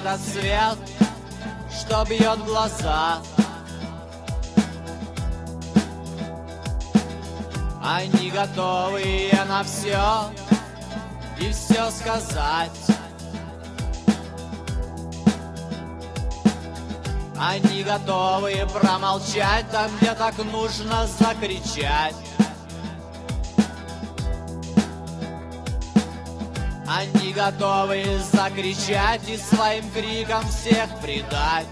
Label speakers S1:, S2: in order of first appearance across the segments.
S1: этот свет, что бьет в глаза. Они готовые на все и все сказать. Они готовы промолчать там, где так нужно закричать. Они готовы закричать и своим криком всех предать.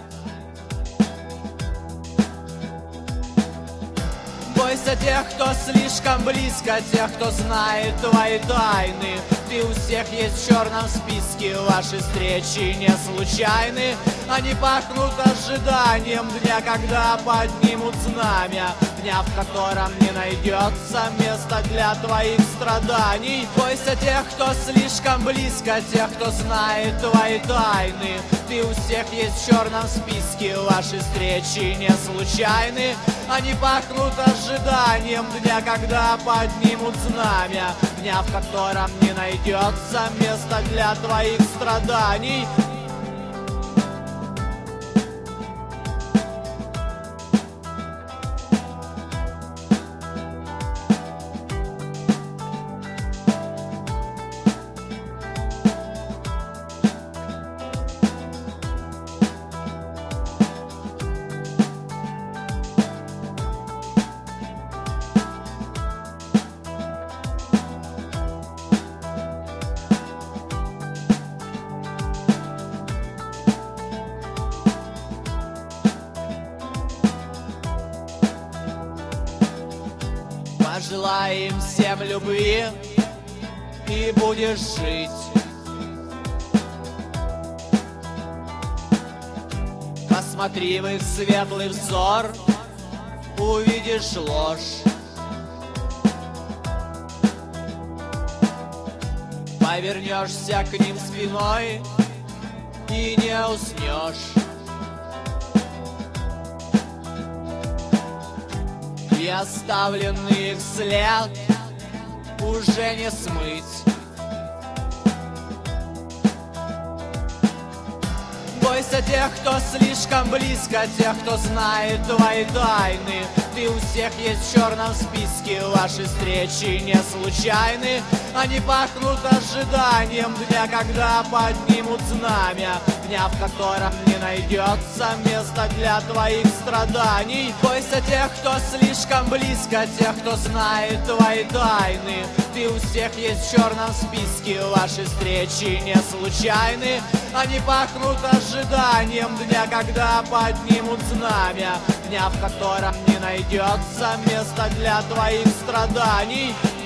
S1: Бойся тех, кто слишком близко, тех, кто знает твои тайны. Ты у всех есть в черном списке, ваши встречи не случайны. Они пахнут ожиданием дня, когда поднимут знамя, дня, в котором не найдется места для твоих страданий. Бойся тех, кто слишком близко, тех, кто знает твои тайны. Ты у всех есть в черном списке, ваши встречи не случайны. Они пахнут ожиданием дня, когда поднимут знамя, дня, в котором не найдется места для твоих страданий. Пожелаем всем любви и будешь жить. Посмотри в их светлый взор, увидишь ложь. Повернешься к ним спиной и не уснешь. И оставленный их след уже не смыть. Бойся тех, кто слишком близко, тех, кто знает твои тайны. Ты у всех есть в черном списке, ваши встречи не случайны. Они пахнут ожиданием дня, когда поднимут знамя, дня, в котором не найдется места для твоих страданий. Бойся тех, кто слишком близко, тех, кто знает твои тайны. Ты у всех есть в черном списке, ваши встречи не случайны. Они пахнут ожиданием дня, когда поднимут знамя, дня, в котором не найдется места для твоих страданий.